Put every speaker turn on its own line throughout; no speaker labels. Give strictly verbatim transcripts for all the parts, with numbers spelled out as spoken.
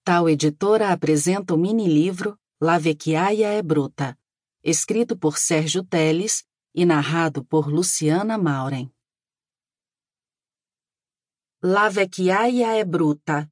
Tal editora apresenta o mini-livro La Vecchiaia è Brutta, escrito por Sérgio Teles e narrado por Luciana Mauren. La Vecchiaia è Brutta.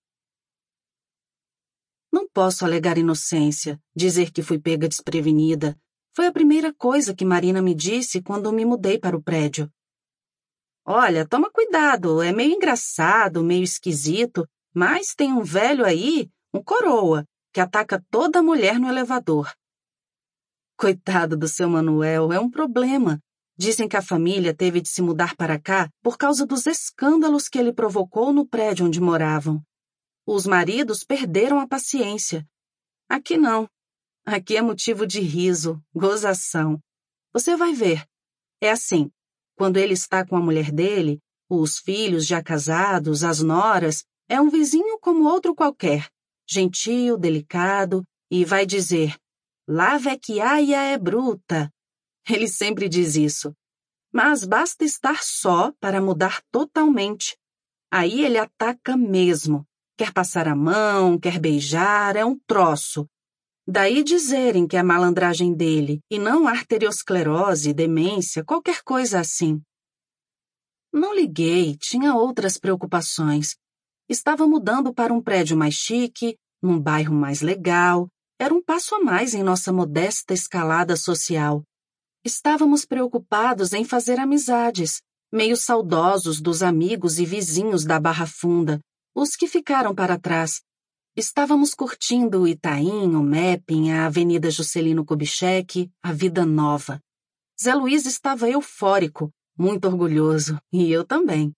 Não posso alegar inocência, dizer que fui pega desprevenida. Foi a primeira coisa que Marina me disse quando me mudei para o prédio. Olha, toma cuidado, é meio engraçado, meio esquisito, mas tem um velho aí, um coroa, que ataca toda mulher no elevador. Coitado do seu Manuel, é um problema. Dizem que a família teve de se mudar para cá por causa dos escândalos que ele provocou no prédio onde moravam. Os maridos perderam a paciência. Aqui não. Aqui é motivo de riso, gozação. Você vai ver. É assim, quando ele está com a mulher dele, os filhos já casados, as noras, é um vizinho como outro qualquer, gentil, delicado, e vai dizer, La vecchiaia è brutta. Ele sempre diz isso. Mas basta estar só para mudar totalmente. Aí ele ataca mesmo. Quer passar a mão, quer beijar, é um troço. Daí dizerem que é malandragem dele, e não arteriosclerose, demência, qualquer coisa assim. Não liguei, tinha outras preocupações. Estava mudando para um prédio mais chique, num bairro mais legal. Era um passo a mais em nossa modesta escalada social. Estávamos preocupados em fazer amizades, meio saudosos dos amigos e vizinhos da Barra Funda, os que ficaram para trás. Estávamos curtindo o Itaim, o Mapping, a Avenida Juscelino Kubitschek, a vida nova. Zé Luiz estava eufórico, muito orgulhoso, e eu também.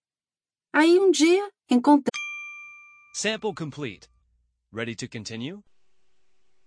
Aí um dia encontrei...
Sample complete. Ready to continue?